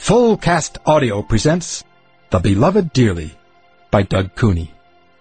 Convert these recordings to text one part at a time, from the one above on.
Fullcast Audio presents The Beloved Dearly by Doug Cooney.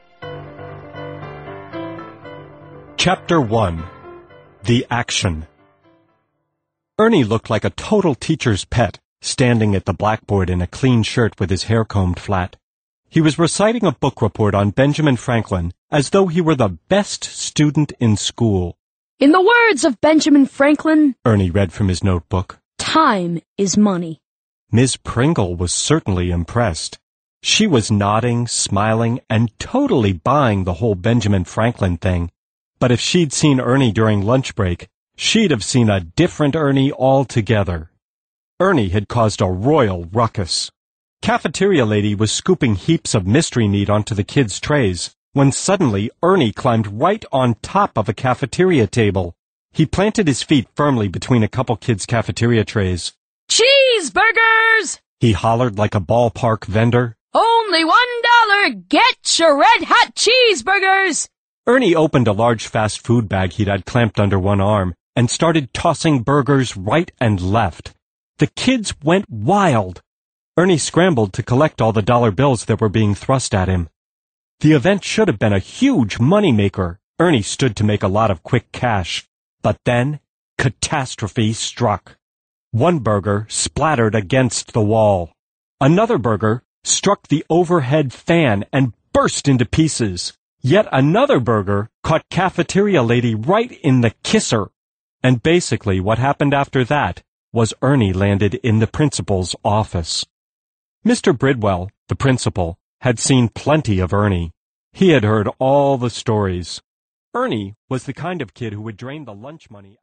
Chapter 1. The Action. Ernie looked like a total teacher's pet, standing at the blackboard in a clean shirt with his hair combed flat. He was reciting a book report on Benjamin Franklin as though he were the best student in school. In the words of Benjamin Franklin, Ernie read from his notebook, time is money. Miss Pringle was certainly impressed. She was nodding, smiling, and totally buying the whole Benjamin Franklin thing. But if she'd seen Ernie during lunch break, she'd have seen a different Ernie altogether. Ernie had caused a royal ruckus. Cafeteria lady was scooping heaps of mystery meat onto the kids' trays, when suddenly Ernie climbed right on top of a cafeteria table. He planted his feet firmly between a couple kids' cafeteria trays. Cheeseburgers! He hollered like a ballpark vendor. Only $1! Get your red-hot cheeseburgers! Ernie opened a large fast food bag he'd had clamped under one arm and started tossing burgers right and left. The kids went wild. Ernie scrambled to collect all the dollar bills that were being thrust at him. The event should have been a huge moneymaker. Ernie stood to make a lot of quick cash. But then, catastrophe struck. One burger splattered against the wall. Another burger struck the overhead fan and burst into pieces. Yet another burger caught cafeteria lady right in the kisser. And basically what happened after that was Ernie landed in the principal's office. Mr. Bridwell, the principal, had seen plenty of Ernie. He had heard all the stories. Ernie was the kind of kid who would drain the lunch money